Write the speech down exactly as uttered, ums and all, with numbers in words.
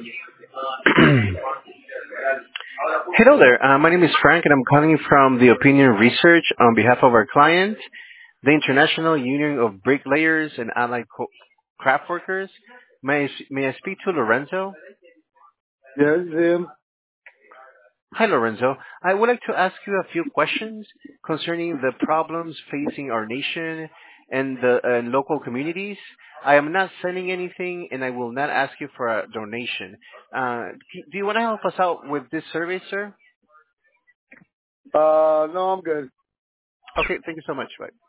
Hello there. Uh, my name is Frank, and I'm calling from the Opinion Research on behalf of our client, the International Union of Bricklayers and Allied Co- Craft Workers. May I, s- may I speak to Lorenzo? Yes, him. Hi, Lorenzo. I would like to ask you a few questions concerning the problems facing our nation and the and local communities. I am not sending anything, and I will not ask you for a donation. Uh, c- do you want to help us out with this survey, sir? Uh, no, I'm good. Okay, thank you so much. Bye.